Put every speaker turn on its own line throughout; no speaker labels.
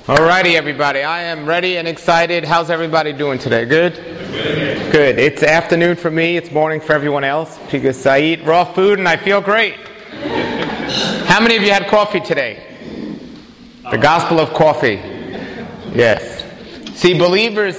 Alrighty, everybody. I am ready and excited. How's everybody doing today? Good? Good. It's afternoon for me. It's morning for everyone else because I eat raw food and I feel great. How many of you had coffee today? The gospel of coffee. Yes. See, believers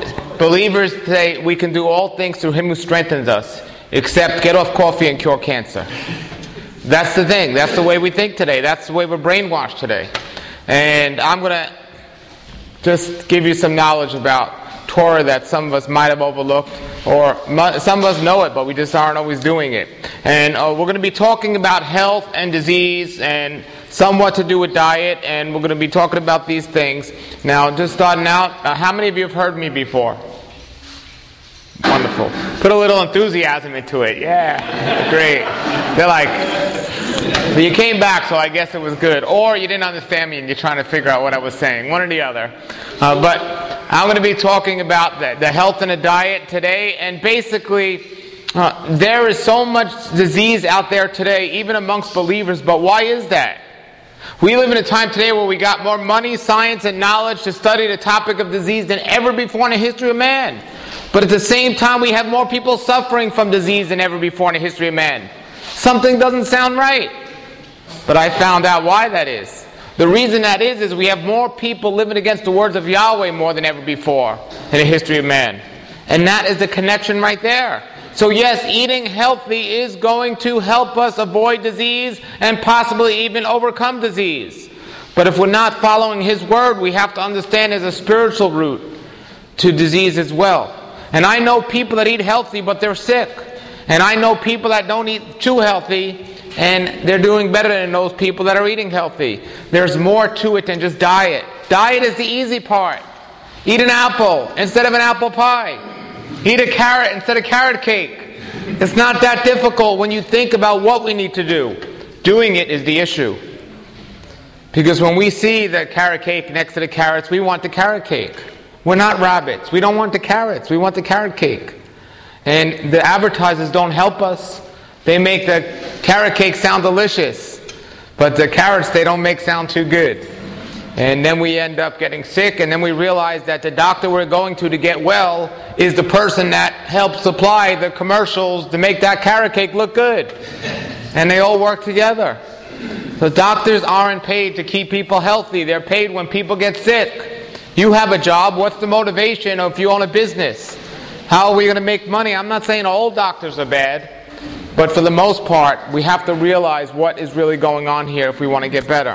say we can do all things through Him who strengthens us, except get off coffee and cure cancer. That's the thing. That's the way we think today. That's the way we're brainwashed today. And I'm going to just give you some knowledge about Torah that some of us might have overlooked, or some of us know it, but we just aren't always doing it. And we're going to be talking about health and disease and somewhat to do with diet, and we're going to be talking about these things. Now, just starting out, how many of you have heard me before? Wonderful. Put a little enthusiasm into it. Yeah, great. They're like... So you came back, so I guess it was good. Or you didn't understand me and you're trying to figure out what I was saying. One or the other. But I'm going to be talking about the health and the diet today. And basically, there is so much disease out there today, even amongst believers. But why is that? We live in a time today where we got more money, science, and knowledge to study the topic of disease than ever before in the history of man. But at the same time, we have more people suffering from disease than ever before in the history of man. Something doesn't sound right. But I found out why that is. The reason that is we have more people living against the words of Yahweh more than ever before in the history of man. And that is the connection right there. So yes, eating healthy is going to help us avoid disease and possibly even overcome disease. But if we're not following His word, we have to understand there's a spiritual root to disease as well. And I know people that eat healthy, but they're sick. And I know people that don't eat too healthy, and they're doing better than those people that are eating healthy. There's more to it than just diet. Diet is the easy part. Eat an apple instead of an apple pie. Eat a carrot instead of carrot cake. It's not that difficult when you think about what we need to do. Doing it is the issue. Because when we see the carrot cake next to the carrots, we want the carrot cake. We're not rabbits. We don't want the carrots. We want the carrot cake. And the advertisers don't help us. They make the carrot cake sound delicious, but the carrots they don't make sound too good. And then we end up getting sick, and then we realize that the doctor we're going to get well is the person that helps supply the commercials to make that carrot cake look good. And they all work together. The doctors aren't paid to keep people healthy. They're paid when people get sick. You have a job. What's the motivation if you own a business? How are we going to make money? I'm not saying all doctors are bad, but for the most part, we have to realize what is really going on here if we want to get better.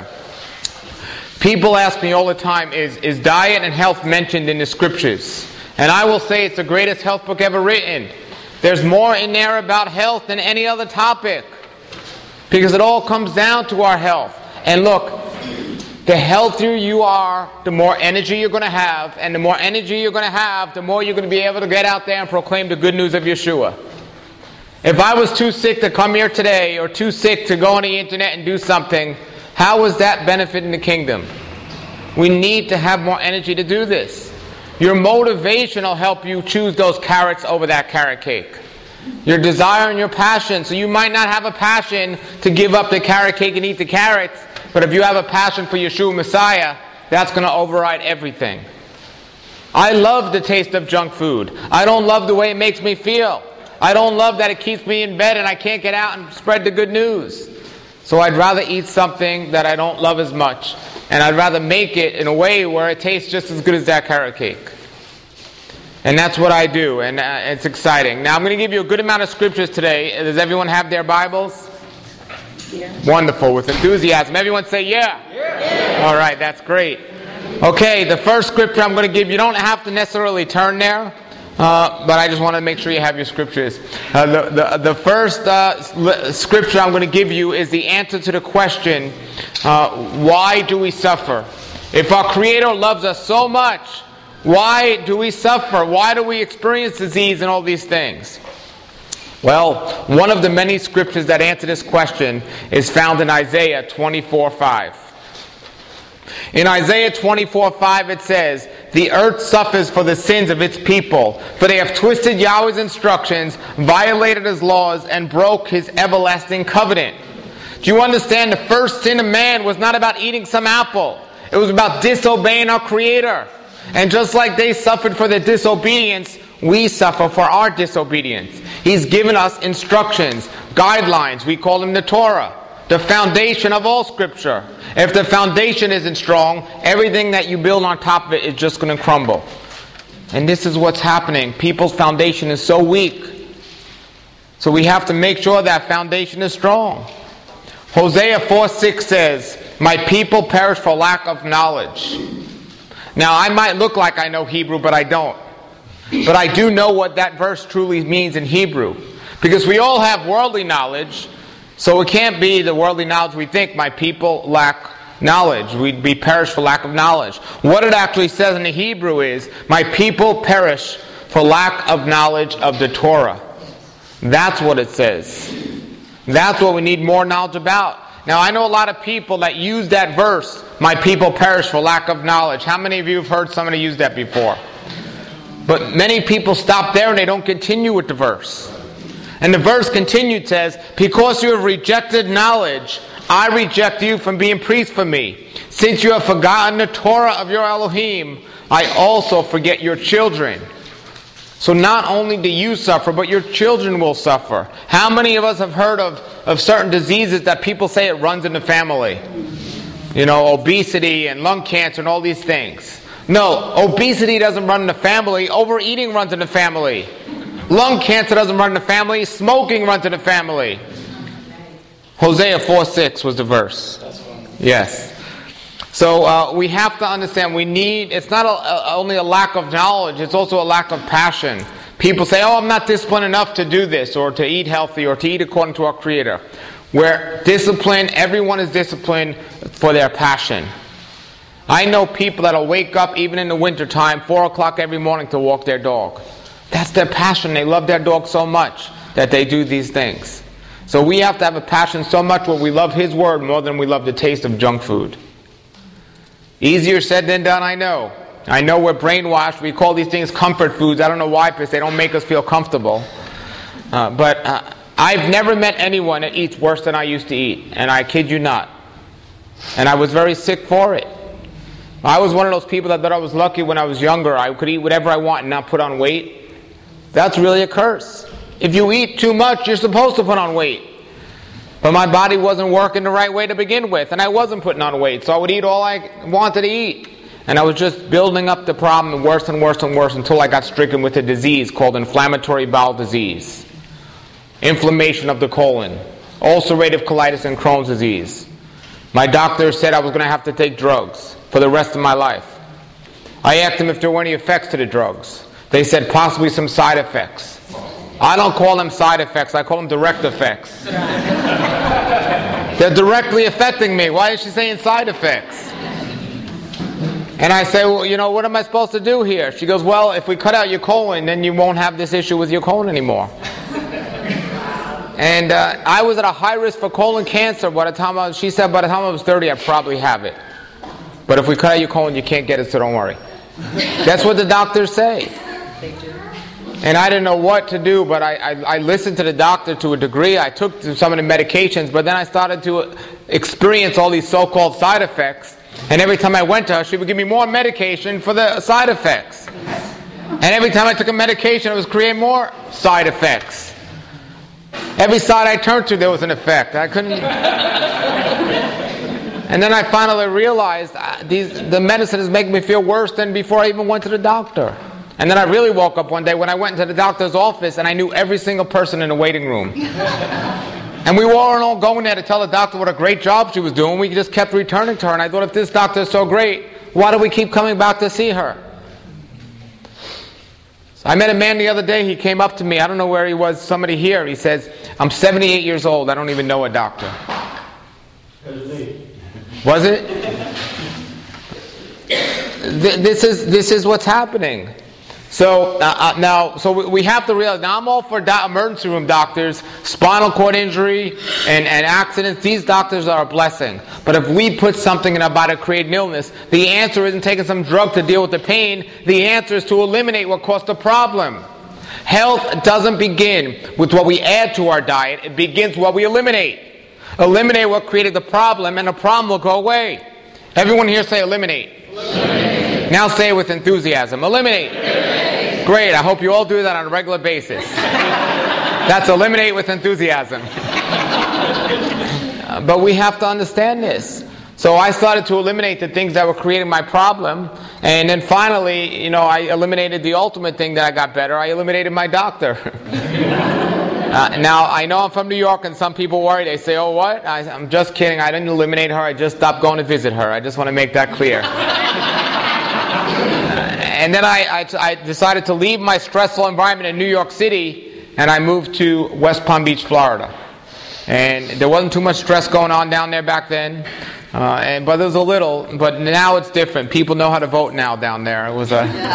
People ask me all the time, is diet and health mentioned in the scriptures? And I will say it's the greatest health book ever written. There's more in there about health than any other topic, because it all comes down to our health. And look, the healthier you are, the more energy you're going to have. And the more energy you're going to have, the more you're going to be able to get out there and proclaim the good news of Yeshua. If I was too sick to come here today, or too sick to go on the internet and do something, how is that benefiting the kingdom? We need to have more energy to do this. Your motivation will help you choose those carrots over that carrot cake. Your desire and your passion. So you might not have a passion to give up the carrot cake and eat the carrots, but if you have a passion for Yeshua Messiah, that's going to override everything. I love the taste of junk food. I don't love the way it makes me feel. I don't love that it keeps me in bed and I can't get out and spread the good news. So I'd rather eat something that I don't love as much. And I'd rather make it in a way where it tastes just as good as that carrot cake. And that's what I do, and it's exciting. Now I'm going to give you a good amount of scriptures today. Does everyone have their Bibles? Yeah. Wonderful, with enthusiasm. Everyone say yeah. Yeah. All right, that's great. Okay, the first scripture I'm going to give you, don't have to necessarily turn there, but I just want to make sure you have your scriptures. The first scripture I'm going to give you is the answer to the question, why do we suffer? If our Creator loves us so much, why do we suffer? Why do we experience disease and all these things? Well, one of the many scriptures that answer this question is found in Isaiah 24:5. In Isaiah 24:5 it says, "The earth suffers for the sins of its people, for they have twisted Yahweh's instructions, violated His laws, and broke His everlasting covenant." Do you understand? The first sin of man was not about eating some apple. It was about disobeying our Creator. And just like they suffered for their disobedience, we suffer for our disobedience. He's given us instructions, guidelines. We call them the Torah, the foundation of all Scripture. If the foundation isn't strong, everything that you build on top of it is just going to crumble. And this is what's happening. People's foundation is so weak. So we have to make sure that foundation is strong. Hosea 4:6 says, "My people perish for lack of knowledge." Now, I might look like I know Hebrew, but I don't. But I do know what that verse truly means in Hebrew. Because we all have worldly knowledge, so it can't be the worldly knowledge we think. My people lack knowledge. We'd be perish for lack of knowledge. What it actually says in the Hebrew is, my people perish for lack of knowledge of the Torah. That's what it says. That's what we need more knowledge about. Now, I know a lot of people that use that verse, my people perish for lack of knowledge. How many of you have heard somebody use that before? But many people stop there and they don't continue with the verse. And the verse continued, says, "Because you have rejected knowledge, I reject you from being priest for me. Since you have forgotten the Torah of your Elohim, I also forget your children." So not only do you suffer, but your children will suffer. How many of us have heard of certain diseases that people say it runs in the family? You know, obesity and lung cancer and all these things. No, obesity doesn't run in the family. Overeating runs in the family. Lung cancer doesn't run in the family. Smoking runs in the family. Hosea 4:6 was the verse. Yes. So we have to understand it's not only a lack of knowledge, it's also a lack of passion. People say, "Oh, I'm not disciplined enough to do this, or to eat healthy, or to eat according to our Creator." Where discipline, everyone is disciplined for their passion. I know people that'll wake up even in the wintertime, 4 o'clock every morning to walk their dog. That's their passion. They love their dog so much that they do these things. So we have to have a passion so much where we love His Word more than we love the taste of junk food. Easier said than done, I know. I know we're brainwashed. We call these things comfort foods. I don't know why, because they don't make us feel comfortable. But I've never met anyone that eats worse than I used to eat. And I kid you not. And I was very sick for it. I was one of those people that thought I was lucky when I was younger. I could eat whatever I want and not put on weight. That's really a curse. If you eat too much, you're supposed to put on weight. But my body wasn't working the right way to begin with, and I wasn't putting on weight, so I would eat all I wanted to eat. And I was just building up the problem worse and worse and worse until I got stricken with a disease called inflammatory bowel disease, inflammation of the colon, ulcerative colitis, and Crohn's disease. My doctor said I was going to have to take drugs for the rest of my life. I asked them if there were any effects to the drugs. They said possibly some side effects. I don't call them side effects, I call them direct effects. They're directly affecting me. Why is she saying side effects? And I say, well, you know, what am I supposed to do here? She goes, well, if we cut out your colon, then you won't have this issue with your colon anymore. And I was at a high risk for colon cancer she said by the time I was 30, I'd probably have it. But if we cut out your colon, you can't get it, so don't worry. That's what the doctors say. And I didn't know what to do, but I listened to the doctor to a degree. I took some of the medications, but then I started to experience all these so-called side effects. And every time I went to her, she would give me more medication for the side effects. And every time I took a medication, it was creating more side effects. Every side I turned to, there was an effect. I couldn't... And then I finally realized the medicine is making me feel worse than before I even went to the doctor. And then I really woke up one day when I went into the doctor's office and I knew every single person in the waiting room. And we were all going there to tell the doctor what a great job she was doing. We just kept returning to her. And I thought, if this doctor is so great, why do we keep coming back to see her? So I met a man the other day. He came up to me. I don't know where he was. Somebody here. He says, I'm 78 years old. I don't even know a doctor. Was it? This is what's happening. So so we have to realize, now I'm all for emergency room doctors, spinal cord injury and accidents. These doctors are a blessing. But if we put something in our body to create an illness, the answer isn't taking some drug to deal with the pain. The answer is to eliminate what caused the problem. Health doesn't begin with what we add to our diet. It begins with what we eliminate. Eliminate what created the problem, and the problem will go away. Everyone here say eliminate. Eliminate. Now say it with enthusiasm. Eliminate. Eliminate. Great. I hope you all do that on a regular basis. That's eliminate with enthusiasm. But we have to understand this. So I started to eliminate the things that were creating my problem. And then finally, I eliminated the ultimate thing that I got better. I eliminated my doctor. Now, I know I'm from New York, and some people worry. They say, oh, what? I'm just kidding. I didn't eliminate her. I just stopped going to visit her. I just want to make that clear. And then I decided to leave my stressful environment in New York City, and I moved to West Palm Beach, Florida. And there wasn't too much stress going on down there back then. But there was a little, but now it's different. People know how to vote now down there. It was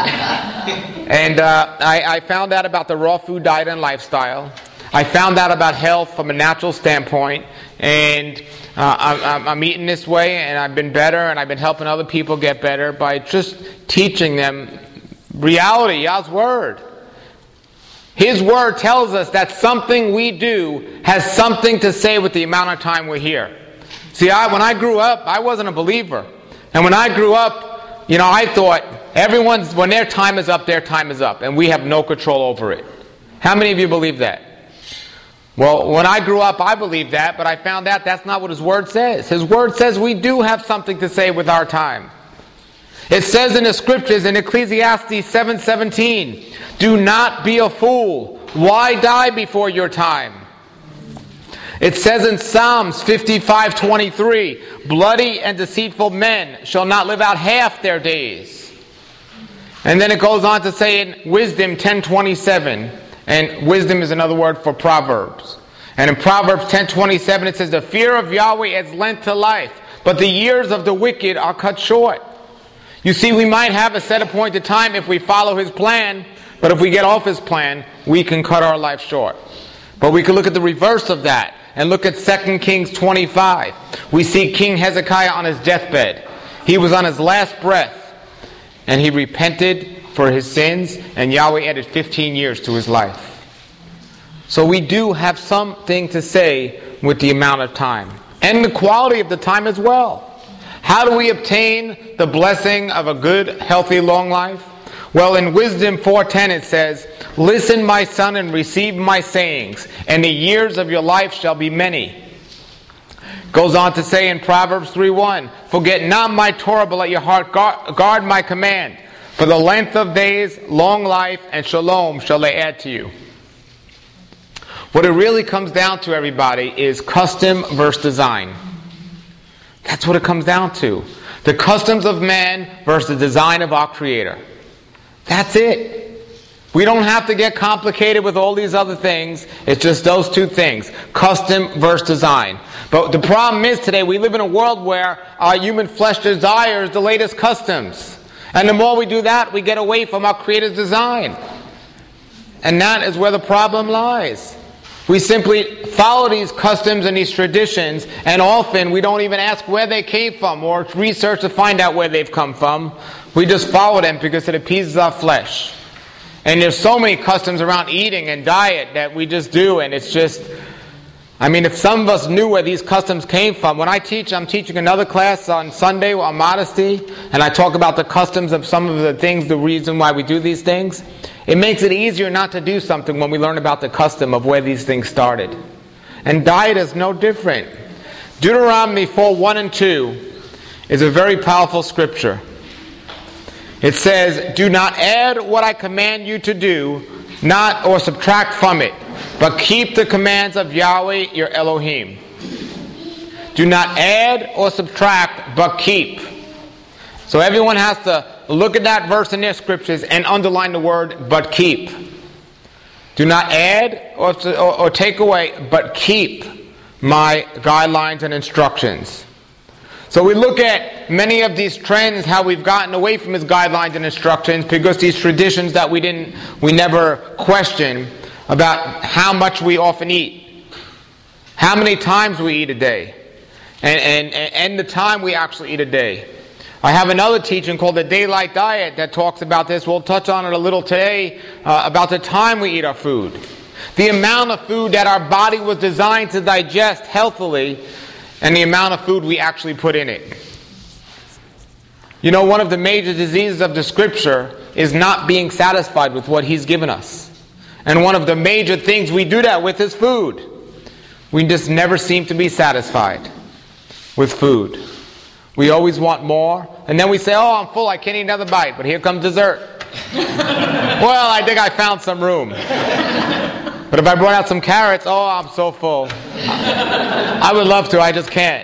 I found out about the raw food diet and lifestyle. I found out about health from a natural standpoint, and I'm eating this way, and I've been better, and I've been helping other people get better by just teaching them reality, Yah's Word. His Word tells us that something we do has something to say with the amount of time we're here. See, when I grew up, I wasn't a believer. And when I grew up, I thought when their time is up, their time is up. And we have no control over it. How many of you believe that? Well, when I grew up, I believed that, but I found out that's not what His Word says. His Word says we do have something to say with our time. It says in the Scriptures, in Ecclesiastes 7:17, do not be a fool. Why die before your time? It says in Psalms 55:23, bloody and deceitful men shall not live out half their days. And then it goes on to say in Wisdom 10:27, and wisdom is another word for Proverbs. And in Proverbs 10:27 it says, the fear of Yahweh is lent to life, but the years of the wicked are cut short. You see, we might have a set appointed time if we follow His plan, but if we get off His plan, we can cut our life short. But we can look at the reverse of that and look at 2 Kings 25. We see King Hezekiah on his deathbed. He was on his last breath, and he repented for his sins, and Yahweh added 15 years to his life. So we do have something to say with the amount of time, and the quality of the time as well. How do we obtain the blessing of a good, healthy, long life? Well, in Wisdom 4:10 it says, listen, my son, and receive my sayings, and the years of your life shall be many. Goes on to say in Proverbs 3:1, forget not my Torah, but let your heart guard my command. For the length of days, long life, and shalom shall they add to you. What it really comes down to, everybody, is custom versus design. That's what it comes down to. The customs of man versus the design of our Creator. That's it. We don't have to get complicated with all these other things. It's just those two things. Custom versus design. But the problem is today we live in a world where our human flesh desires the latest customs. And the more we do that, we get away from our Creator's design. And that is where the problem lies. We simply follow these customs and these traditions, and often we don't even ask where they came from or research to find out where they've come from. We just follow them because it appeases our flesh. And there's so many customs around eating and diet that we just do, and it's just, if some of us knew where these customs came from. When I teach, I'm teaching another class on Sunday on modesty, and I talk about the customs of some of the things, the reason why we do these things. It makes it easier not to do something when we learn about the custom of where these things started. And diet is no different. Deuteronomy 4:1 and 2 is a very powerful scripture. It says, do not add what I command you to do, not or subtract from it, but keep the commands of Yahweh your Elohim. Do not add or subtract, but keep. So everyone has to look at that verse in their scriptures and underline the word, but keep. Do not add or take away, but keep my guidelines and instructions. So we look at many of these trends, how we've gotten away from His guidelines and instructions because these traditions that we never question about how much we often eat, how many times we eat a day, and the time we actually eat a day. I have another teaching called the Daylight Diet that talks about this. We'll touch on it a little today about the time we eat our food. The amount of food that our body was designed to digest healthily and the amount of food we actually put in it. You know, one of the major diseases of the Scripture is not being satisfied with what He's given us. And one of the major things we do that with is food. We just never seem to be satisfied with food. We always want more. And then we say, oh, I'm full, I can't eat another bite. But here comes dessert. Well, I think I found some room. But if I brought out some carrots, oh, I'm so full. I would love to, I just can't.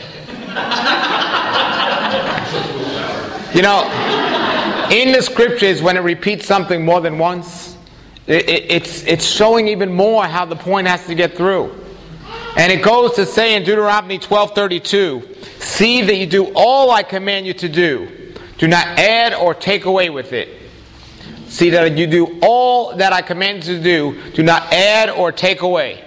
You know, in the Scriptures, when it repeats something more than once, it's showing even more how the point has to get through. And it goes to say in Deuteronomy 12:32, see that you do all I command you to do. Do not add or take away with it. See that you do all that I command you to do. Do not add or take away.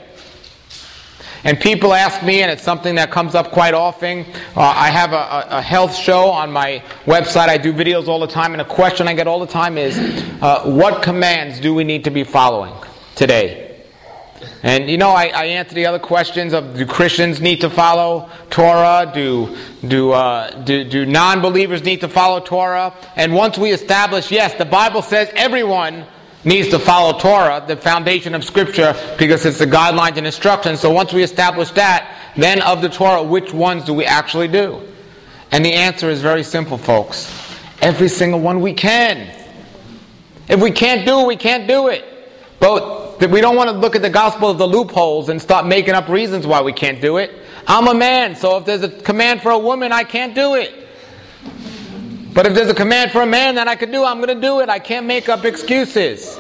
And people ask me, and it's something that comes up quite often. I have a health show on my website. I do videos all the time, and a question I get all the time is, what commands do we need to be following today? And you know, I answer the other questions of, do Christians need to follow Torah? Do non-believers need to follow Torah? And once we establish, yes, the Bible says everyone needs to follow Torah, the foundation of Scripture, because it's the guidelines and instructions. So once we establish that, then of the Torah, which ones do we actually do? And the answer is very simple, folks. Every single one we can. If we can't do it, we can't do it. But we don't want to look at the gospel of the loopholes and start making up reasons why we can't do it. I'm a man, so if there's a command for a woman, I can't do it. But if there's a command for a man that I can do, I'm going to do it. I can't make up excuses.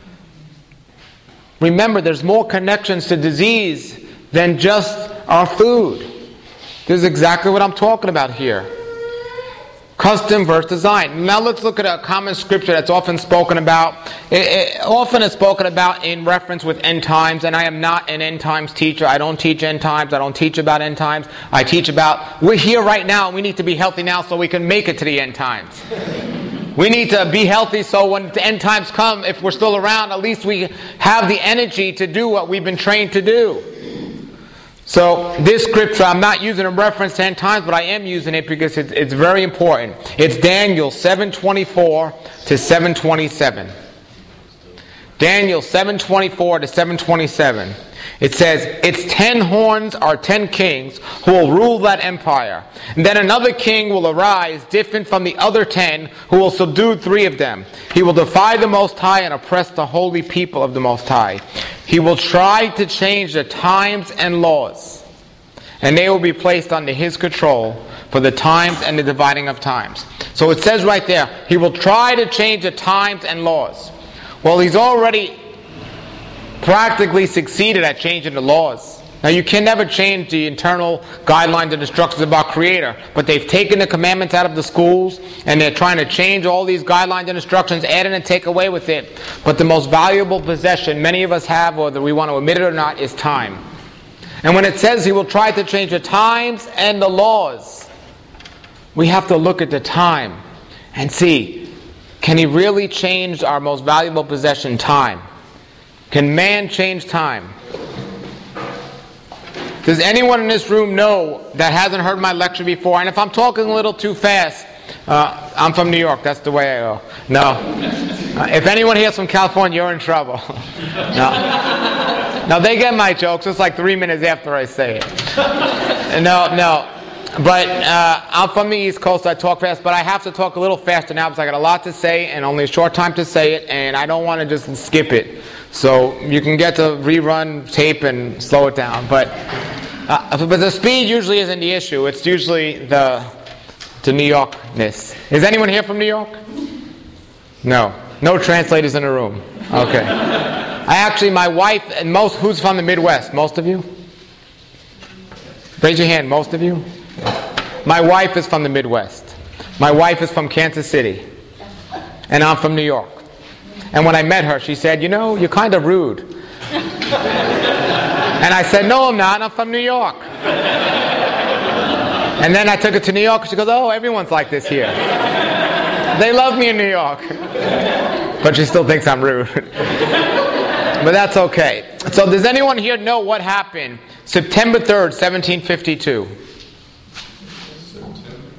Remember, there's more connections to disease than just our food. This is exactly what I'm talking about here. Custom versus design. Now let's look at a common scripture that's often spoken about. Often is spoken about in reference with end times, and I am not an end times teacher. I don't teach end times. I don't teach about end times. I teach about, we're here right now, and we need to be healthy now so we can make it to the end times. We need to be healthy so when the end times come, if we're still around, at least we have the energy to do what we've been trained to do. So this scripture, I'm not using a reference to end times, but I am using it because it's very important. It's Daniel 7:24 to 7:27. Daniel 7:24 to 7:27. It says, its 10 horns are 10 kings who will rule that empire. And then another king will arise, different from the other 10, who will subdue 3 of them. He will defy the Most High and oppress the holy people of the Most High. He will try to change the times and laws, and they will be placed under his control for the times and the dividing of times. So it says right there, he will try to change the times and laws. Well, he's already practically succeeded at changing the laws. Now, you can never change the internal guidelines and instructions about Creator, but they've taken the commandments out of the schools, and they're trying to change all these guidelines and instructions, add in and take away with it. But the most valuable possession many of us have, whether we want to admit it or not, is time. And when it says he will try to change the times and the laws, we have to look at the time and see, can he really change our most valuable possession, time? Can man change time? Does anyone in this room know that hasn't heard my lecture before? And if I'm talking a little too fast, I'm from New York. That's the way I go. No. If anyone here's from California, you're in trouble. No. No, they get my jokes. It's like 3 minutes after I say it. No. But I'm from the East Coast. I talk fast, but I have to talk a little faster now because I got a lot to say and only a short time to say it, and I don't want to just skip it. So you can get to rerun tape and slow it down. But the speed usually isn't the issue. It's usually the New Yorkness. Is anyone here from New York? No. No translators in the room. Okay. My wife, and who's from the Midwest? Most of you? Raise your hand, most of you? My wife is from the Midwest. My wife is from Kansas City. And I'm from New York. And when I met her, she said, you're kind of rude. And I said, no, I'm not. I'm from New York. And then I took her to New York, and she goes, oh, everyone's like this here. They love me in New York. But she still thinks I'm rude. But that's okay. So does anyone here know what happened September 3rd, 1752?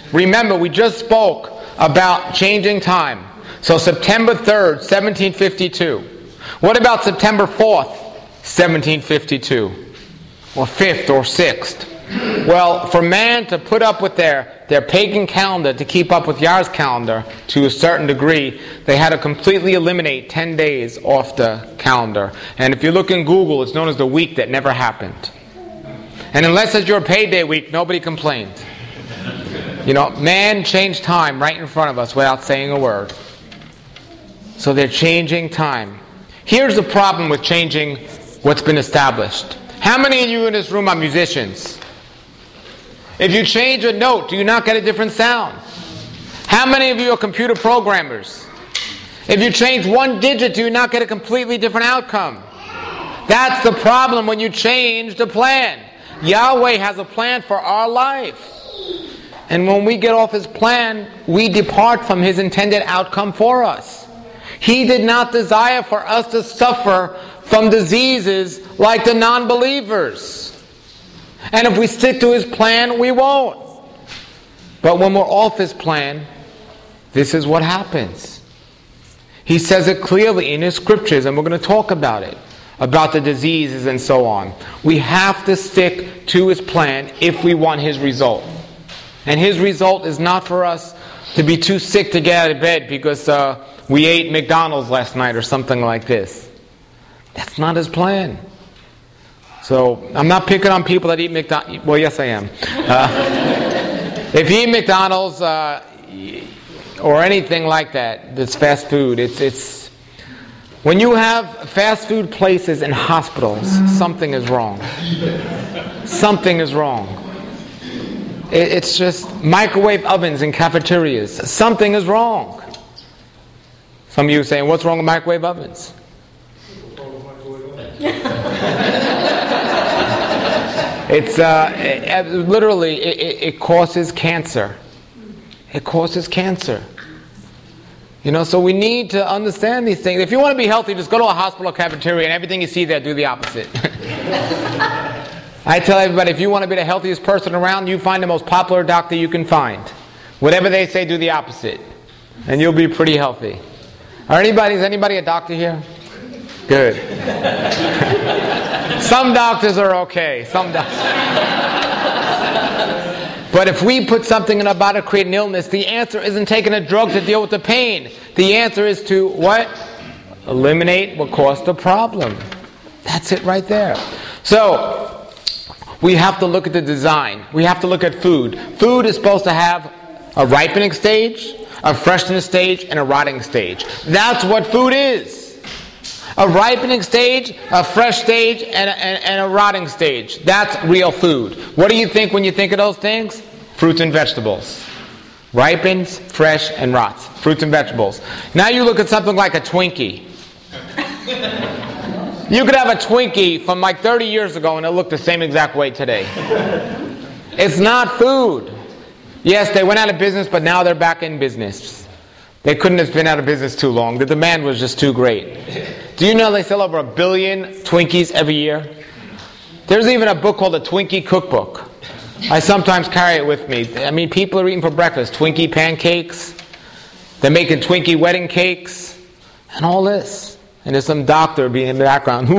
Remember, we just spoke about changing time. So September 3rd, 1752. What about September 4th, 1752? Or 5th or 6th? Well, for man to put up with their pagan calendar, to keep up with Yah's calendar to a certain degree, they had to completely eliminate 10 days off the calendar. And if you look in Google, it's known as the week that never happened. And unless it's your payday week, nobody complained. You know, man changed time right in front of us without saying a word. So they're changing time. Here's the problem with changing what's been established. How many of you in this room are musicians? If you change a note, do you not get a different sound? How many of you are computer programmers? If you change one digit, do you not get a completely different outcome? That's the problem when you change the plan. Yahweh has a plan for our life. And when we get off His plan, we depart from His intended outcome for us. He did not desire for us to suffer from diseases like the non-believers. And if we stick to His plan, we won't. But when we're off His plan, this is what happens. He says it clearly in His scriptures, and we're going to talk about it, about the diseases and so on. We have to stick to His plan if we want His result. And His result is not for us to be too sick to get out of bed because we ate McDonald's last night or something like this. That's not His plan. So I'm not picking on people that eat McDonald's. Well, yes, I am. If you eat McDonald's or anything like that, that's fast food. It's when you have fast food places in hospitals, something is wrong. Something is wrong. It's just microwave ovens in cafeterias. Something is wrong. Some of you are saying, what's wrong with microwave ovens? It's literally, it causes cancer. It causes cancer. You know, so we need to understand these things. If you want to be healthy, just go to a hospital cafeteria and everything you see there, do the opposite. I tell everybody, if you want to be the healthiest person around, you find the most popular doctor you can find. Whatever they say, do the opposite. And you'll be pretty healthy. Is anybody a doctor here? Good. Some doctors are okay. Some doctors. But if we put something in our body to create an illness, the answer isn't taking a drug to deal with the pain. The answer is to what? Eliminate what caused the problem. That's it right there. So, we have to look at the design. We have to look at food. Food is supposed to have a ripening stage, a freshness stage, and a rotting stage. That's what food is. A ripening stage, a fresh stage, and a rotting stage. That's real food. What do you think when you think of those things? Fruits and vegetables. Ripens, fresh, and rots. Fruits and vegetables. Now you look at something like a Twinkie. You could have a Twinkie from like 30 years ago and it'll look the same exact way today. It's not food. Yes, they went out of business, but now they're back in business. They couldn't have been out of business too long. The demand was just too great. Do you know they sell over 1 billion Twinkies every year? There's even a book called the Twinkie Cookbook. I sometimes carry it with me. I mean, people are eating for breakfast Twinkie pancakes. They're making Twinkie wedding cakes. And all this. And there's some doctor being in the background.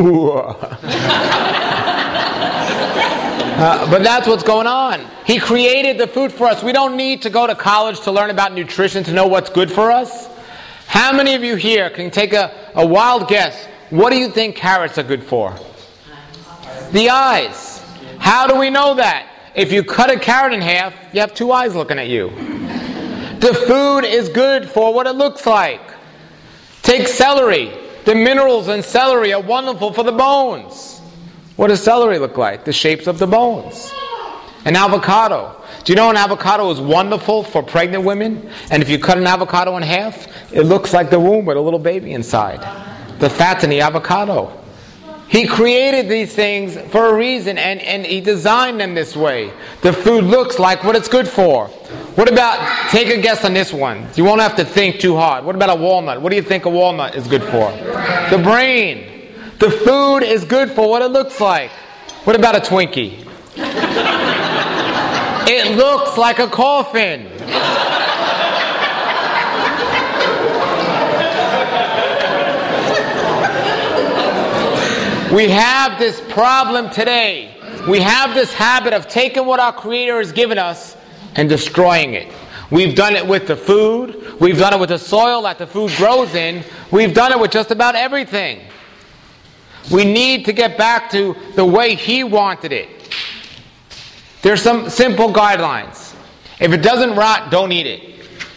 But that's what's going on. He created the food for us. We don't need to go to college to learn about nutrition to know what's good for us. How many of you here can take a wild guess? What do you think carrots are good for? The eyes. How do we know that? If you cut a carrot in half, you have 2 eyes looking at you. The food is good for what it looks like. Take celery. The minerals in celery are wonderful for the bones. What does celery look like? The shapes of the bones. An avocado. Do you know an avocado is wonderful for pregnant women? And if you cut an avocado in half, it looks like the womb with a little baby inside. The fat's in the avocado. He created these things for a reason, and He designed them this way. The food looks like what it's good for. What about, take a guess on this one. You won't have to think too hard. What about a walnut? What do you think a walnut is good for? The brain. The food is good for what it looks like. What about a Twinkie? It looks like a coffin. We have this problem today. We have this habit of taking what our Creator has given us and destroying it. We've done it with the food. We've done it with the soil that the food grows in. We've done it with just about everything. We need to get back to the way He wanted it. There's some simple guidelines. If it doesn't rot, don't eat it.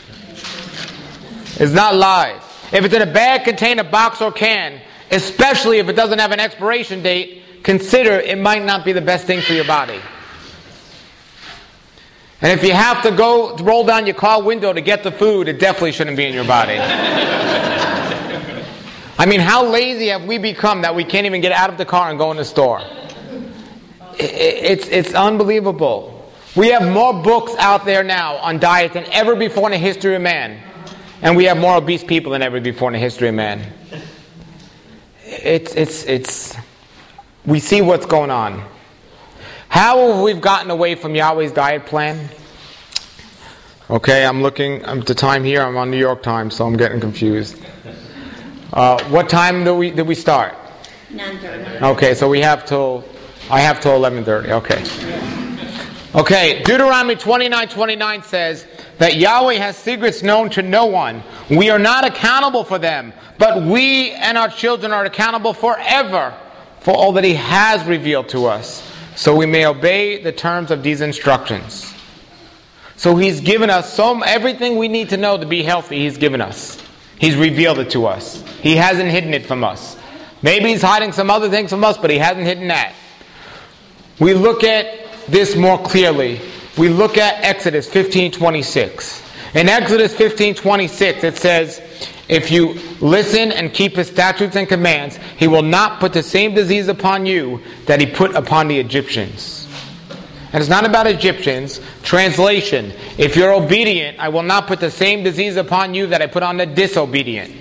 It's not live. If it's in a bag, container, box, or can, especially if it doesn't have an expiration date, consider it might not be the best thing for your body. And if you have to go roll down your car window to get the food, it definitely shouldn't be in your body. I mean, how lazy have we become that we can't even get out of the car and go in the store? It's unbelievable. We have more books out there now on diet than ever before in the history of man. And we have more obese people than ever before in the history of man. We see what's going on. How have we gotten away from Yahweh's diet plan? Okay, I'm looking at the time here. I'm on New York time, so I'm getting confused. What time did we start?
9:30.
Okay, so I have till 11:30. Okay. Okay, Deuteronomy 29:29 says that Yahweh has secrets known to no one. We are not accountable for them, but we and our children are accountable forever for all that He has revealed to us, so we may obey the terms of these instructions. So He's given us everything we need to know to be healthy. He's given us. He's revealed it to us. He hasn't hidden it from us. Maybe He's hiding some other things from us, but He hasn't hidden that. We look at this more clearly. We look at Exodus 15:26. In Exodus 15:26 it says, if you listen and keep His statutes and commands, He will not put the same disease upon you that He put upon the Egyptians. And it's not about Egyptians. Translation, if you're obedient, I will not put the same disease upon you that I put on the disobedient.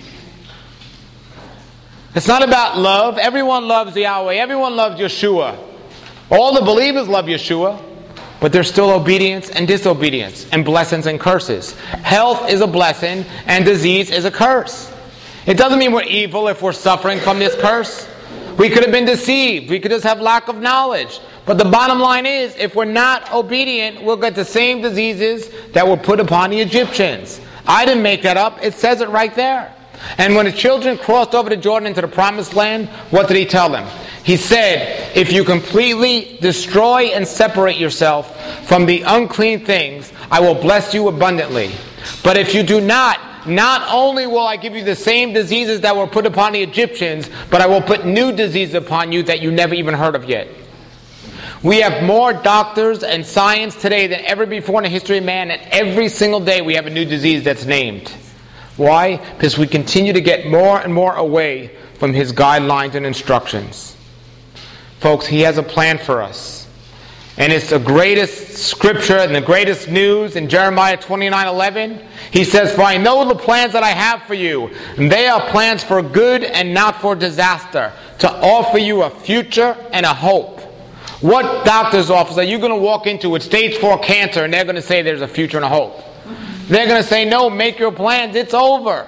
It's not about love. Everyone loves Yahweh. Everyone loves Yeshua. All the believers love Yeshua. But there's still obedience and disobedience, and blessings and curses. Health is a blessing, and disease is a curse. It doesn't mean we're evil if we're suffering from this curse. We could have been deceived. We could just have lack of knowledge. But the bottom line is, if we're not obedient, we'll get the same diseases that were put upon the Egyptians. I didn't make that up. It says it right there. And when the children crossed over the Jordan into the promised land, what did He tell them? He said, if you completely destroy and separate yourself from the unclean things, I will bless you abundantly. But if you do not only will I give you the same diseases that were put upon the Egyptians, but I will put new diseases upon you that you never even heard of yet. We have more doctors and science today than ever before in the history of man, and every single day we have a new disease that's named. Why? Because we continue to get more and more away from His guidelines and instructions. Folks, He has a plan for us. And it's the greatest scripture and the greatest news in Jeremiah 29:11. He says, for I know the plans that I have for you, and they are plans for good and not for disaster, to offer you a future and a hope. What doctor's office are you going to walk into with stage 4 cancer and they're going to say there's a future and a hope? They're going to say, no, make your plans, it's over.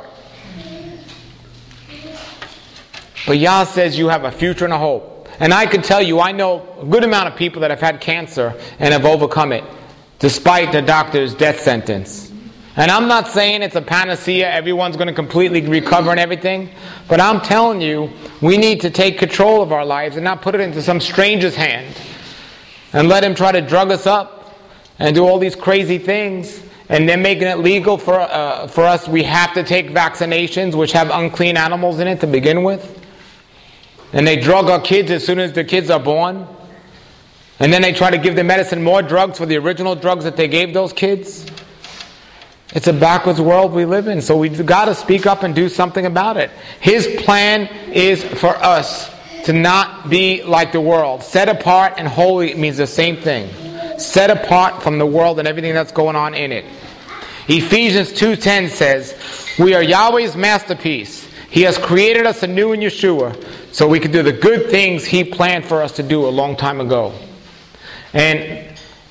But Yah says you have a future and a hope. And I can tell you, I know a good amount of people that have had cancer and have overcome it, despite the doctor's death sentence. And I'm not saying it's a panacea, everyone's going to completely recover and everything, but I'm telling you, we need to take control of our lives and not put it into some stranger's hand and let him try to drug us up and do all these crazy things. And they're making it legal for us. We have to take vaccinations which have unclean animals in it to begin with. And they drug our kids as soon as the kids are born. And then they try to give the medicine more drugs for the original drugs that they gave those kids. It's a backwards world we live in, so we've got to speak up and do something about it. His plan is for us to not be like the world. Set apart and holy means the same thing. Set apart from the world and everything that's going on in it. Ephesians 2:10 says, we are Yahweh's masterpiece. He has created us anew in Yeshua so we can do the good things He planned for us to do a long time ago. And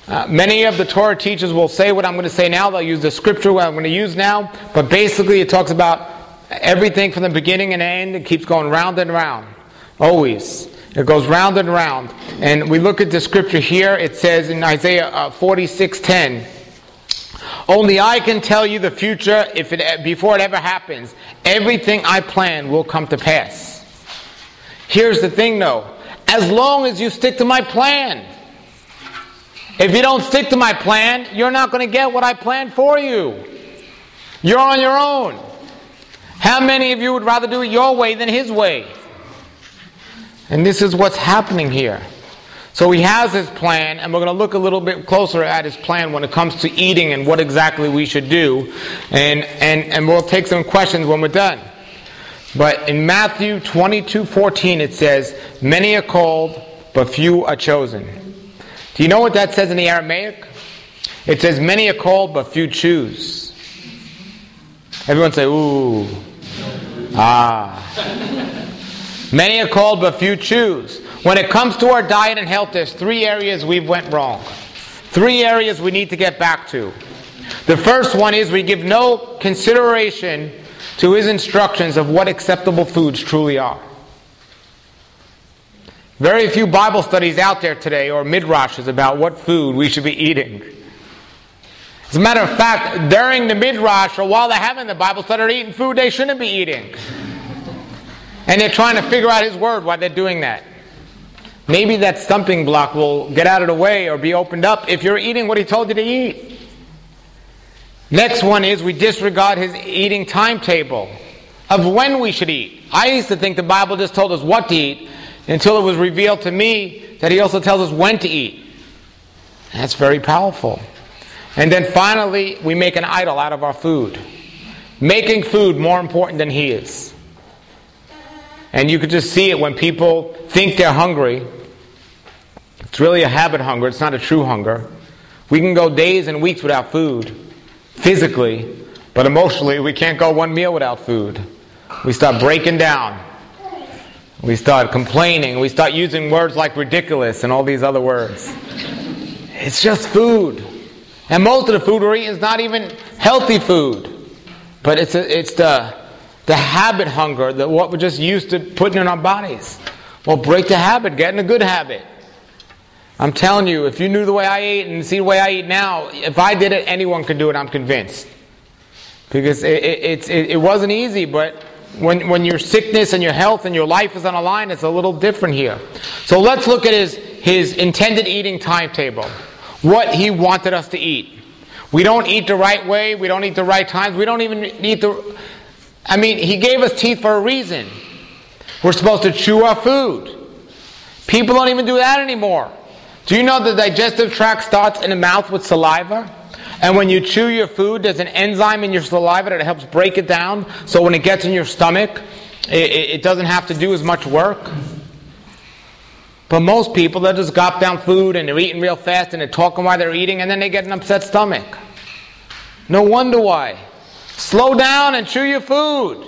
Many of the Torah teachers will say what I'm going to say now. They'll use the scripture what I'm going to use now. But basically it talks about everything from the beginning and end. It keeps going round and round. Always. It goes round and round. And we look at the scripture here. It says in Isaiah 46:10, only I can tell you the future before it ever happens. Everything I plan will come to pass. Here's the thing though. As long as you stick to my plan. If you don't stick to my plan, you're not going to get what I planned for you. You're on your own. How many of you would rather do it your way than his way? And this is what's happening here. So he has his plan, and we're going to look a little bit closer at his plan when it comes to eating and what exactly we should do. And we'll take some questions when we're done. But in Matthew 22:14 it says, many are called, but few are chosen. Do you know what that says in the Aramaic? It says, many are called, but few choose. Everyone say, ooh. Many are called, but few choose. When it comes to our diet and health, there's 3 areas we've went wrong. 3 areas we need to get back to. The first one is we give no consideration to his instructions of what acceptable foods truly are. Very few Bible studies out there today, or midrashes, about what food we should be eating. As a matter of fact, during the midrash, or while they're having the Bible study, they're eating food they shouldn't be eating. And they're trying to figure out his word while they're doing that. Maybe that stumbling block will get out of the way or be opened up if you're eating what he told you to eat. Next one is we disregard his eating timetable of when we should eat. I used to think the Bible just told us what to eat until it was revealed to me that he also tells us when to eat. That's very powerful. And then finally, we make an idol out of our food. Making food more important than he is. And you could just see it when people think they're hungry. It's really a habit hunger. It's not a true hunger. We can go days and weeks without food, physically, but emotionally we can't go one meal without food. We start breaking down. We start complaining. We start using words like ridiculous and all these other words. It's just food. And most of the food we're eating is not even healthy food. But it's the habit hunger, what we're just used to putting in our bodies. Well, break the habit. Get in a good habit. I'm telling you, if you knew the way I ate and see the way I eat now, if I did it, anyone could do it, I'm convinced. Because it wasn't easy, but when your sickness and your health and your life is on the line, it's a little different here. So let's look at his intended eating timetable. What he wanted us to eat. We don't eat the right way. We don't eat the right times. We don't even eat he gave us teeth for a reason. We're supposed to chew our food. People don't even do that anymore. Do you know the digestive tract starts in the mouth with saliva? And when you chew your food, there's an enzyme in your saliva that helps break it down. So when it gets in your stomach, it doesn't have to do as much work. But most people, they'll just gulp down food and they're eating real fast and they're talking while they're eating and then they get an upset stomach. No wonder why. Slow down and chew your food.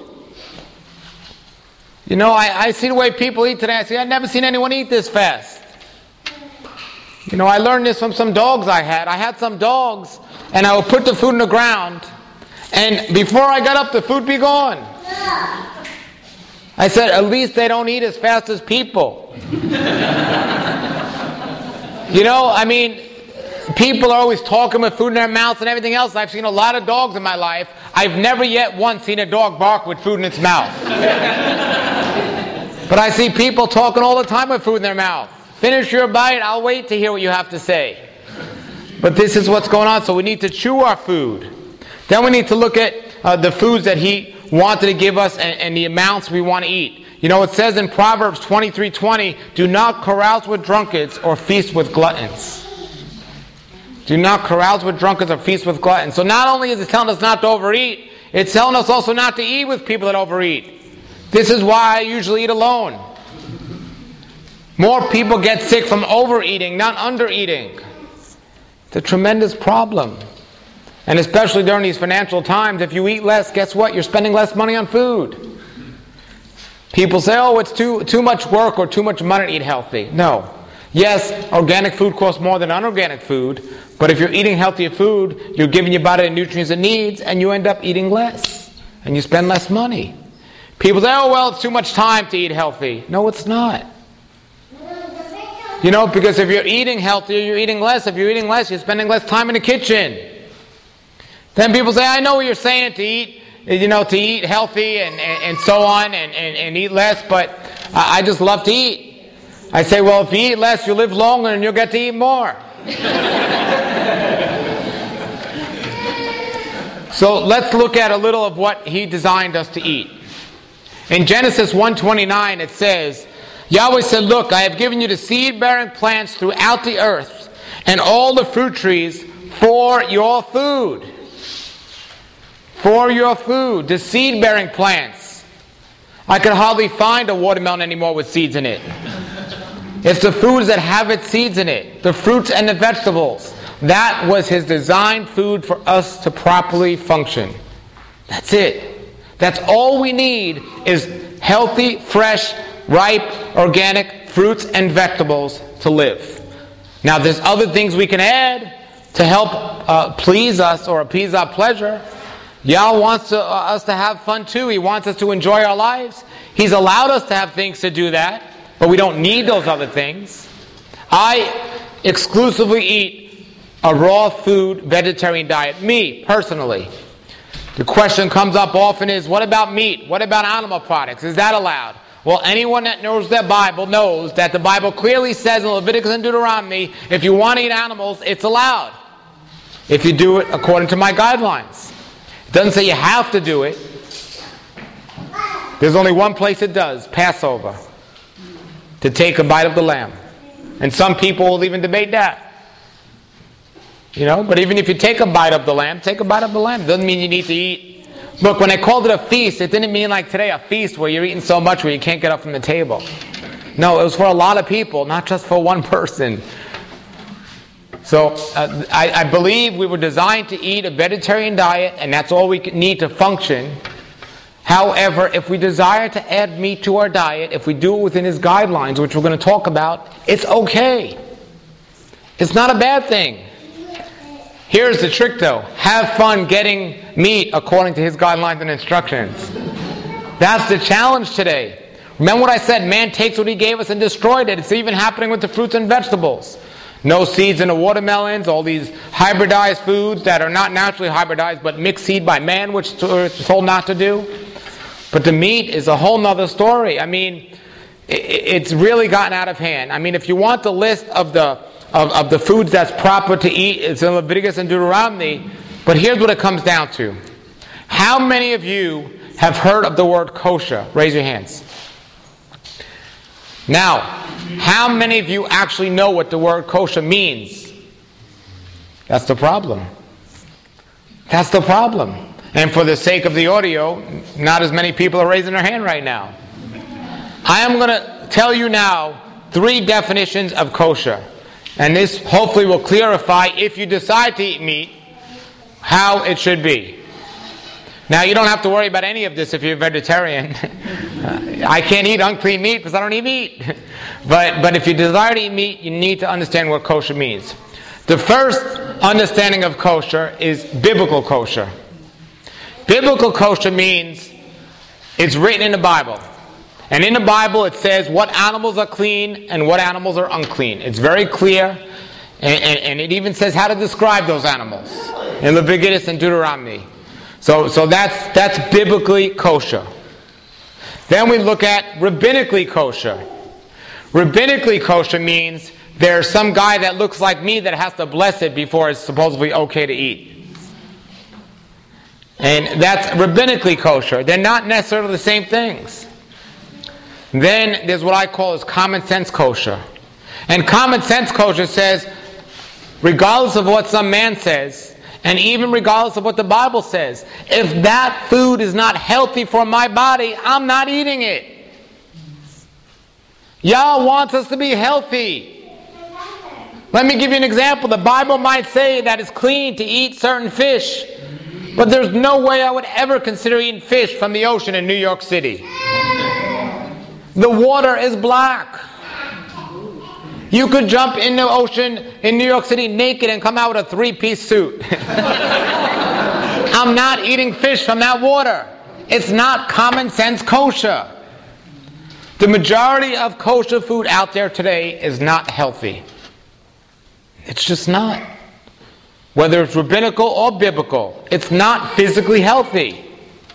You know, I see the way people eat today. I say, I've never seen anyone eat this fast. You know, I learned this from some dogs I had. I had some dogs and I would put the food in the ground and before I got up, the food would be gone. I said, at least they don't eat as fast as people. People are always talking with food in their mouths and everything else. I've seen a lot of dogs in my life. I've never yet once seen a dog bark with food in its mouth. But I see people talking all the time with food in their mouth. Finish your bite, I'll wait to hear what you have to say. But this is what's going on, so we need to chew our food. Then we need to look at the foods that he wanted to give us and the amounts we want to eat. You know, it says in Proverbs 23:20, do not carouse with drunkards or feast with gluttons. Do not carouse with drunkards or feast with gluttons. So not only is it telling us not to overeat, it's telling us also not to eat with people that overeat. This is why I usually eat alone. More people get sick from overeating, not undereating. It's a tremendous problem. And especially during these financial times, if you eat less, guess what? You're spending less money on food. People say, oh, it's too much work or too much money to eat healthy. No. Yes, organic food costs more than unorganic food, but if you're eating healthier food, you're giving your body the nutrients it needs, and you end up eating less, and you spend less money. People say, oh, well, it's too much time to eat healthy. No, it's not. Because if you're eating healthier, you're eating less. If you're eating less, you're spending less time in the kitchen. Then people say, I know what you're saying to eat, to eat healthy and so on and eat less, but I just love to eat. I say, well, if you eat less, you'll live longer and you'll get to eat more. So let's look at a little of what He designed us to eat. In Genesis 1:29, it says, Yahweh said, look, I have given you the seed-bearing plants throughout the earth and all the fruit trees for your food. For your food, the seed-bearing plants. I could hardly find a watermelon anymore with seeds in it. It's the foods that have its seeds in it, the fruits and the vegetables. That was His designed food for us to properly function. That's it. That's all we need is healthy, fresh, ripe, organic fruits and vegetables to live. Now there's other things we can add to help please us or appease our pleasure. Yah wants us to have fun too. He wants us to enjoy our lives. He's allowed us to have things to do that, but we don't need those other things. I exclusively eat a raw food vegetarian diet. Me, personally. The question comes up often is, what about meat? What about animal products? Is that allowed? Well, anyone that knows their Bible knows that the Bible clearly says in Leviticus and Deuteronomy, if you want to eat animals, it's allowed. If you do it according to my guidelines. It doesn't say you have to do it. There's only one place it does, Passover. To take a bite of the lamb. And some people will even debate that. But even if you take a bite of the lamb, take a bite of the lamb. It doesn't mean you need to eat. Look, when they called it a feast, it didn't mean like today, a feast where you're eating so much where you can't get up from the table. No, it was for a lot of people, not just for one person. So I believe we were designed to eat a vegetarian diet, and that's all we need to function. However, if we desire to add meat to our diet, if we do it within His guidelines, which we're going to talk about, it's okay. It's not a bad thing. Here's the trick though. Have fun getting meat according to His guidelines and instructions. That's the challenge today. Remember what I said, man takes what He gave us and destroyed it. It's even happening with the fruits and vegetables. No seeds in the watermelons, all these hybridized foods that are not naturally hybridized but mixed seed by man, which we're told not to do. But the meat is a whole nother story. I mean, it's really gotten out of hand. I mean, if you want the list of the foods that's proper to eat, it's in Leviticus and Deuteronomy. But here's what it comes down to. How many of you have heard of the word kosher? Raise your hands. Now, how many of you actually know what the word kosher means? That's the problem. That's the problem. And for the sake of the audio, not as many people are raising their hand right now. I am going to tell you now 3 definitions of kosher. And this hopefully will clarify, if you decide to eat meat, how it should be. Now, you don't have to worry about any of this if you're a vegetarian. I can't eat unclean meat because I don't eat meat. But if you desire to eat meat, you need to understand what kosher means. The first understanding of kosher is biblical kosher. Biblical kosher means it's written in the Bible. And in the Bible it says what animals are clean and what animals are unclean. It's very clear. And it even says how to describe those animals in Leviticus and Deuteronomy. So that's biblically kosher. Then we look at rabbinically kosher. Rabbinically kosher means there's some guy that looks like me that has to bless it before it's supposedly okay to eat. And that's rabbinically kosher. They're not necessarily the same things. Then there's what I call as common sense kosher. And common sense kosher says, regardless of what some man says, and even regardless of what the Bible says, if that food is not healthy for my body, I'm not eating it. Yah wants us to be healthy. Let me give you an example. The Bible might say that it's clean to eat certain fish, but there's no way I would ever consider eating fish from the ocean in New York City. The water is black. You could jump in the ocean in New York City naked and come out with a 3-piece suit. I'm not eating fish from that water. It's not common sense kosher. The majority of kosher food out there today is not healthy. It's just not. Whether it's rabbinical or biblical, it's not physically healthy.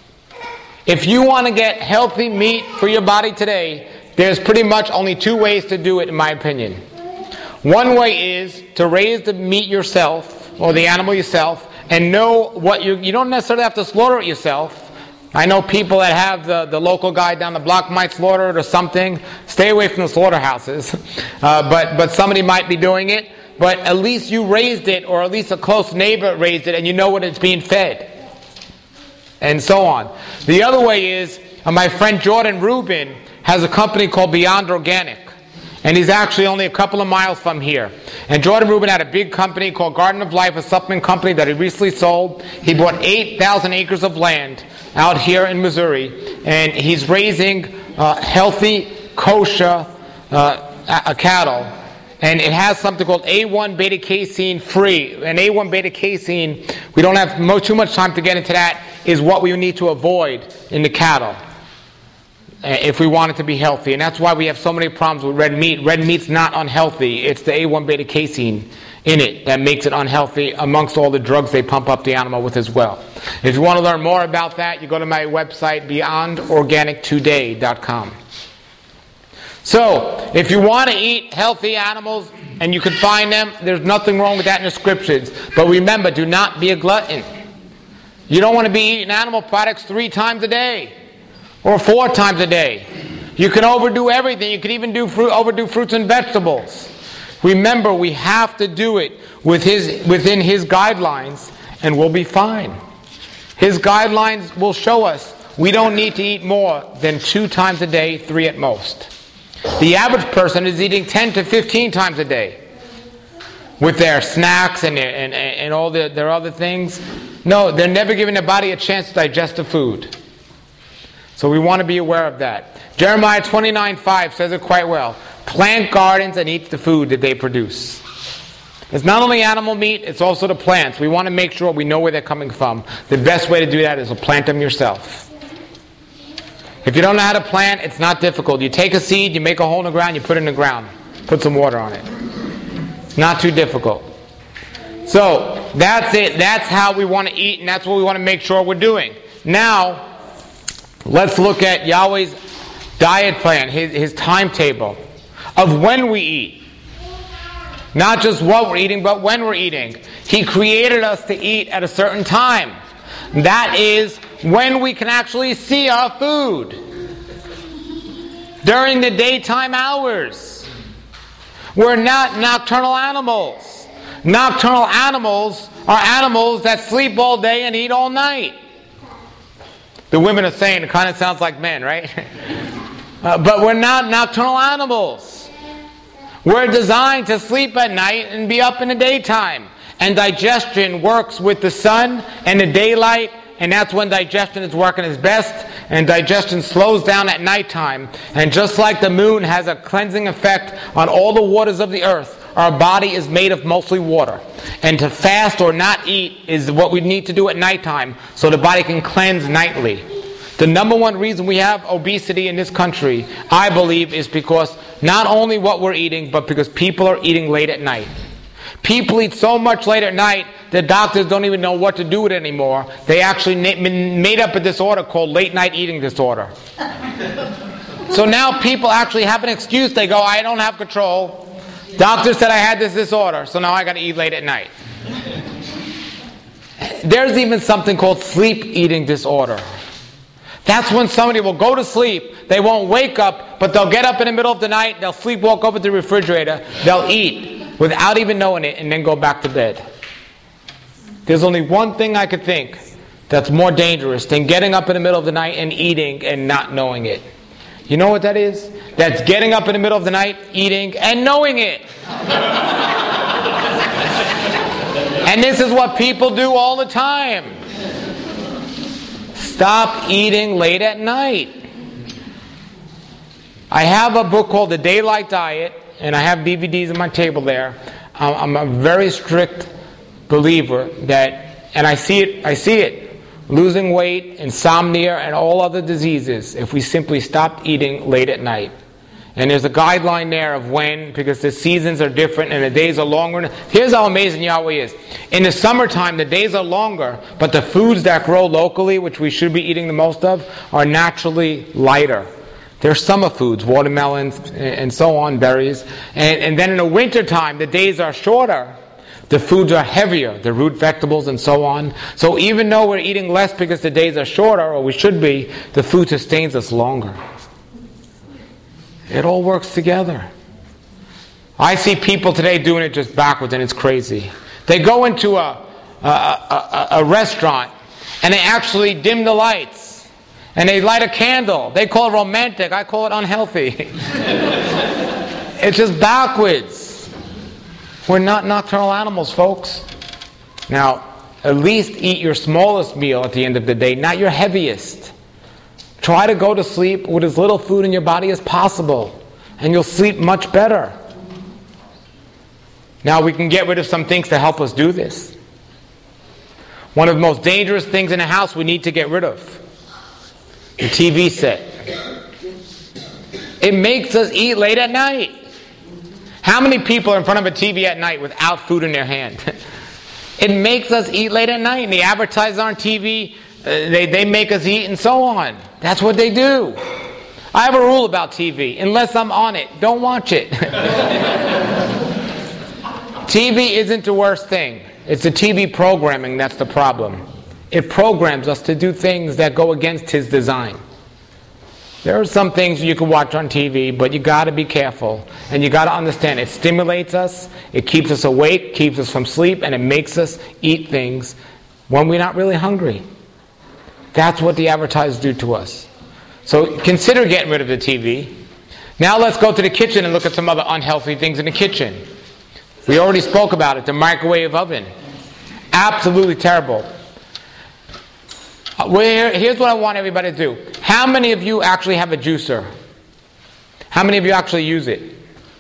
If you want to get healthy meat for your body today, there's pretty much only 2 ways to do it, in my opinion. One way is to raise the meat yourself, or the animal yourself, and know what you don't necessarily have to slaughter it yourself. I know people that have the local guy down the block might slaughter it or something. Stay away from the slaughterhouses. But somebody might be doing it. But at least you raised it, or at least a close neighbor raised it, and you know what it's being fed. And so on. The other way is, my friend Jordan Rubin has a company called Beyond Organic. And he's actually only a couple of miles from here. And Jordan Rubin had a big company called Garden of Life, a supplement company that he recently sold. He bought 8,000 acres of land out here in Missouri. And he's raising healthy, kosher cattle. And it has something called A1 beta-casein free. And A1 beta-casein, we don't have too much time to get into that, is what we need to avoid in the cattle if we want it to be healthy. And that's why we have so many problems with red meat. Red meat's not unhealthy. It's the A1 beta-casein in it that makes it unhealthy, amongst all the drugs they pump up the animal with as well. If you want to learn more about that, you go to my website, beyondorganictoday.com. So, if you want to eat healthy animals, and you can find them, there's nothing wrong with that in the scriptures. But remember, do not be a glutton. You don't want to be eating animal products 3 times a day. Or 4 times a day. You can overdo everything. You can even overdo fruits and vegetables. Remember, we have to do it within His guidelines, and we'll be fine. His guidelines will show us we don't need to eat more than 2 times a day, 3 at most. The average person is eating 10 to 15 times a day with their snacks and all their other things. No, they're never giving their body a chance to digest the food. So we want to be aware of that. Jeremiah 29:5 says it quite well. Plant gardens and eat the food that they produce. It's not only animal meat, it's also the plants. We want to make sure we know where they're coming from. The best way to do that is to plant them yourself. If you don't know how to plant, it's not difficult. You take a seed, you make a hole in the ground, you put it in the ground. Put some water on it. Not too difficult. So, that's it. That's how we want to eat, and that's what we want to make sure we're doing. Now, let's look at Yahweh's diet plan, his timetable of when we eat. Not just what we're eating, but when we're eating. He created us to eat at a certain time. That is when we can actually see our food. During the daytime hours. We're not nocturnal animals. Nocturnal animals are animals that sleep all day and eat all night. The women are saying it kind of sounds like men, right? But we're not nocturnal animals. We're designed to sleep at night and be up in the daytime. And digestion works with the sun and the daylight, and that's when digestion is working its best, and digestion slows down at nighttime. And just like the moon has a cleansing effect on all the waters of the earth, our body is made of mostly water. And to fast or not eat is what we need to do at nighttime so the body can cleanse nightly. The number one reason we have obesity in this country, I believe, is because not only what we're eating, but because people are eating late at night. People eat so much late at night that doctors don't even know what to do with it anymore. They actually made up a disorder called late night eating disorder. So now people actually have an excuse. They go, I don't have control. Doctor said I had this disorder, so now I got to eat late at night. There's even something called sleep eating disorder. That's when somebody will go to sleep, they won't wake up, but they'll get up in the middle of the night, they'll sleepwalk over to the refrigerator, they'll eat without even knowing it, and then go back to bed. There's only one thing I could think that's more dangerous than getting up in the middle of the night and eating and not knowing it. You know what that is? That's getting up in the middle of the night, eating, and knowing it. And this is what people do all the time. Stop eating late at night. I have a book called The Daylight Diet, and I have DVDs on my table there. I'm a very strict believer that, and I see it, losing weight, insomnia, and all other diseases if we simply stopped eating late at night. And there's a guideline there of when, because the seasons are different and the days are longer. Here's how amazing Yahweh is. In the summertime, the days are longer, but the foods that grow locally, which we should be eating the most of, are naturally lighter. They're summer foods, watermelons and so on, berries. And then in the wintertime, the days are shorter. The foods are heavier, the root vegetables and so on. So even though we're eating less because the days are shorter, or we should be, the food sustains us longer. It all works together. I see people today doing it just backwards, and it's crazy. They go into a restaurant, and they actually dim the lights. And they light a candle. They call it romantic. I call it unhealthy. It's just backwards. We're not nocturnal animals, folks. Now, at least eat your smallest meal at the end of the day, not your heaviest. Try to go to sleep with as little food in your body as possible, and you'll sleep much better. Now, we can get rid of some things to help us do this. One of the most dangerous things in a house we need to get rid of: the TV set. It makes us eat late at night. How many people are in front of a TV at night without food in their hand? It makes us eat late at night, and they advertise on TV. They make us eat and so on. That's what they do. I have a rule about TV. Unless I'm on it, don't watch it. TV isn't the worst thing. It's the TV programming that's the problem. It programs us to do things that go against His design. There are some things you can watch on TV, but you got to be careful. And you got to understand, it stimulates us, it keeps us awake, keeps us from sleep, and it makes us eat things when we're not really hungry. That's what the advertisers do to us. So consider getting rid of the TV. Now let's go to the kitchen and look at some other unhealthy things in the kitchen. We already spoke about it, the microwave oven. Absolutely terrible. Here's what I want everybody to do. How many of you actually have a juicer? How many of you actually use it?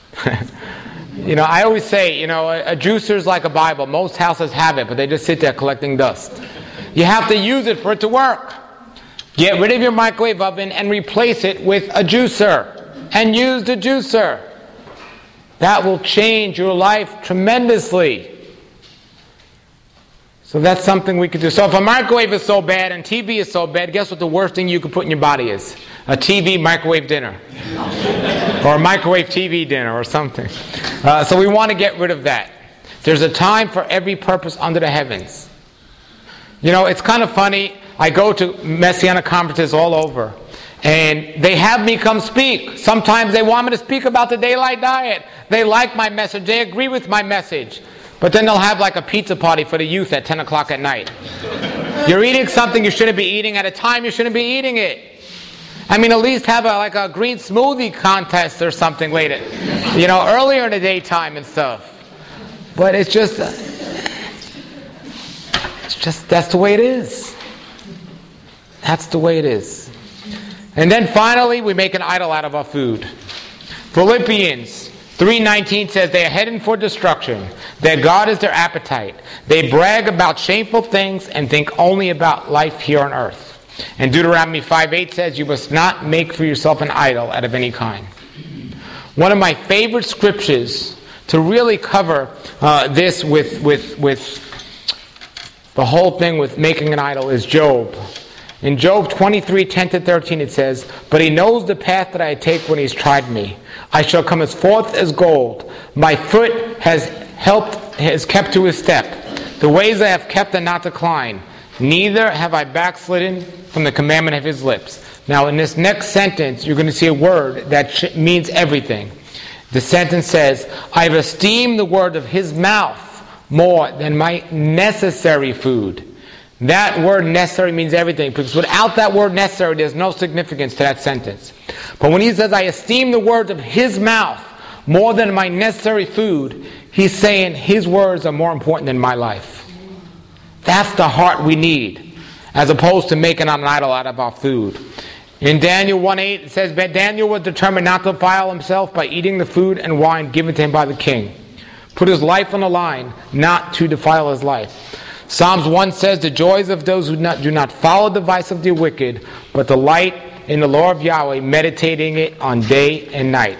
I always say, a juicer is like a Bible. Most houses have it, but they just sit there collecting dust. You have to use it for it to work. Get rid of your microwave oven and replace it with a juicer. And use the juicer. That will change your life tremendously. So that's something we could do. So if a microwave is so bad and TV is so bad, guess what the worst thing you could put in your body is? A TV microwave dinner. Or a microwave TV dinner or something. So we want to get rid of that. There's a time for every purpose under the heavens. It's kind of funny. I go to Messianic conferences all over, and they have me come speak. Sometimes they want me to speak about the daylight diet. They like my message. They agree with my message. But then they'll have like a pizza party for the youth at 10 o'clock at night. You're eating something you shouldn't be eating at a time you shouldn't be eating it. At least have a green smoothie contest or something later. Earlier in the daytime and stuff. But it's just that's the way it is. That's the way it is. And then finally, we make an idol out of our food. Philippians 3:19 says, they are heading for destruction. Their God is their appetite. They brag about shameful things and think only about life here on earth. And Deuteronomy 5:8 says, you must not make for yourself an idol out of any kind. One of my favorite scriptures to really cover this with the whole thing with making an idol is Job. In Job 23:10-13 it says, but he knows the path that I take when he's tried me. I shall come as forth as gold. My foot has kept to his step. The ways I have kept and not declined. Neither have I backslidden from the commandment of his lips. Now in this next sentence, you're going to see a word that means everything. The sentence says, I have esteemed the word of his mouth more than my necessary food. That word necessary means everything, because without that word necessary, there's no significance to that sentence. But when he says, I esteem the words of his mouth more than my necessary food, he's saying his words are more important than my life. That's the heart we need, as opposed to making an idol out of our food. In Daniel 1:8 it says, but Daniel was determined not to defile himself by eating the food and wine given to him by the king. Put his life on the line, not to defile his life. Psalms 1 says, the joys of those who do not follow the vice of the wicked, but delight in the law of Yahweh, meditating it on day and night.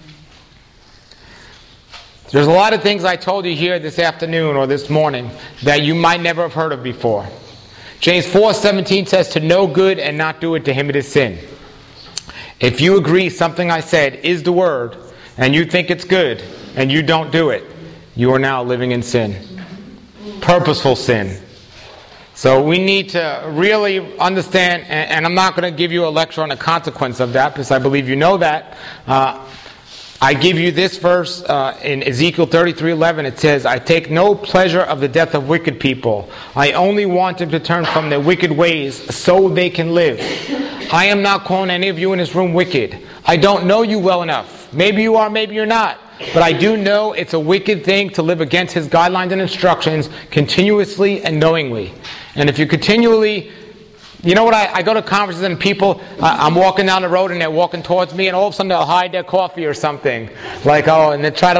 There's a lot of things I told you here this afternoon or this morning that you might never have heard of before. James 4:17 says, to know good and not do it, to him it is sin. If you agree something I said is the word, and you think it's good, and you don't do it, you are now living in sin. Purposeful sin. So we need to really understand, and I'm not going to give you a lecture on the consequence of that, because I believe you know that. I give you this verse in Ezekiel 33:11. It says, I take no pleasure of the death of wicked people. I only want them to turn from their wicked ways so they can live. I am not calling any of you in this room wicked. I don't know you well enough. Maybe you are, maybe you're not. But I do know it's a wicked thing to live against his guidelines and instructions continuously and knowingly. And if you continually... You know what, I go to conferences and people, I'm walking down the road and they're walking towards me and all of a sudden they'll hide their coffee or something. Like, and they try to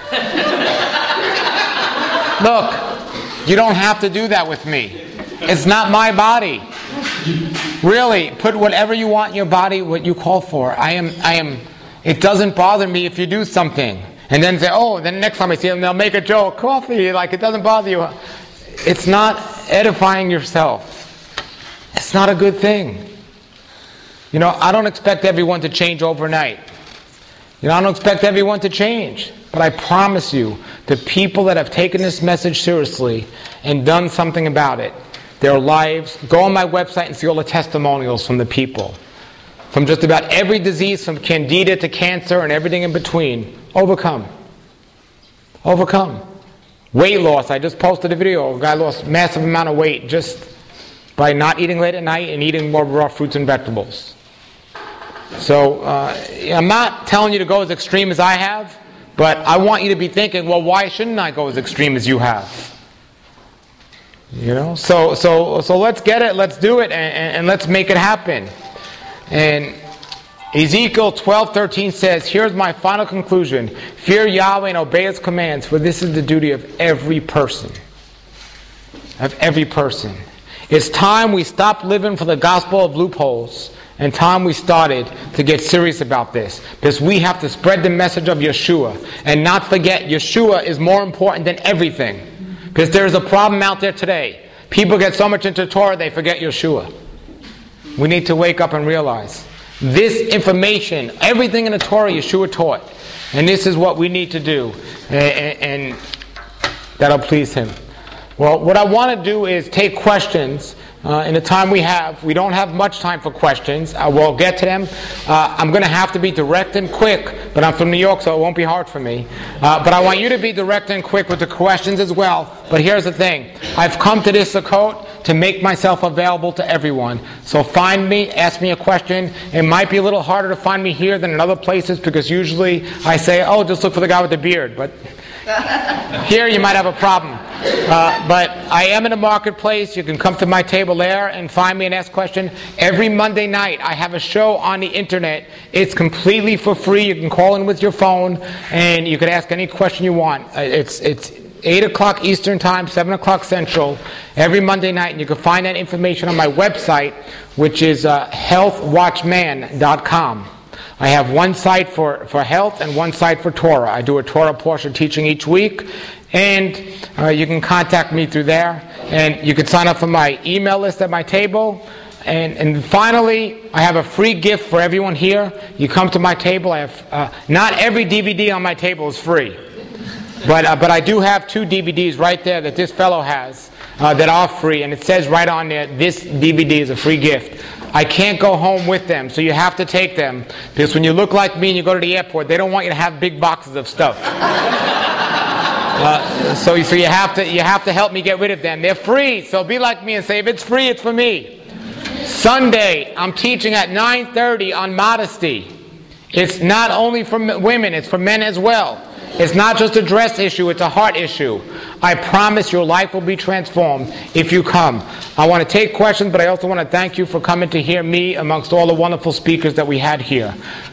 look, you don't have to do that with me. It's not my body. Really, put whatever you want in your body, what you call for. It doesn't bother me if you do something. And then say, then next time I see them, they'll make a joke, coffee, like it doesn't bother you. It's not edifying yourself. It's not a good thing. I don't expect everyone to change overnight. I don't expect everyone to change. But I promise you, the people that have taken this message seriously and done something about it, their lives, go on my website and see all the testimonials from the people. From just about every disease, from candida to cancer and everything in between. Overcome. Weight loss. I just posted a video. A guy lost a massive amount of weight just by not eating late at night and eating more raw fruits and vegetables. So I'm not telling you to go as extreme as I have, but I want you to be thinking, well, why shouldn't I go as extreme as you have? So let's get it, let's do it, and let's make it happen. And Ezekiel 12:13 says, here's my final conclusion. Fear Yahweh and obey his commands, for this is the duty of every person. It's time we stopped living for the gospel of loopholes, and time we started to get serious about this. Because we have to spread the message of Yeshua, and not forget Yeshua is more important than everything. Because there is a problem out there today. People get so much into Torah, they forget Yeshua. We need to wake up and realize this information, everything in the Torah, Yeshua taught. And this is what we need to do. And that'll please him. Well, what I want to do is take questions in the time we have. We don't have much time for questions. We'll get to them. I'm going to have to be direct and quick, but I'm from New York, so it won't be hard for me. But I want you to be direct and quick with the questions as well. But here's the thing. I've come to this Sukkot to make myself available to everyone. So find me, ask me a question. It might be a little harder to find me here than in other places because usually I say, just look for the guy with the beard. But here you might have a problem. But I am in a marketplace. You can come to my table there and find me and ask a question. Every Monday night I have a show on the internet. It's completely for free. You can call in with your phone and you can ask any question you want. It's 8 o'clock Eastern Time, 7 o'clock Central, every Monday night. And you can find that information on my website, which is healthwatchman.com. I have one site for health and one site for Torah. I do a Torah portion teaching each week, and you can contact me through there. And you can sign up for my email list at my table. And finally, I have a free gift for everyone here. You come to my table. I have not every DVD on my table is free, but I do have 2 DVDs right there that this fellow has that are free, and it says right on there, this DVD is a free gift. I can't go home with them, so you have to take them. Because when you look like me and you go to the airport, they don't want you to have big boxes of stuff. So you have to help me get rid of them. They're free, so be like me and say, if it's free, it's for me. Sunday, I'm teaching at 9:30 on modesty. It's not only for women, it's for men as well. It's not just a dress issue, it's a heart issue. I promise your life will be transformed if you come. I want to take questions, but I also want to thank you for coming to hear me amongst all the wonderful speakers that we had here.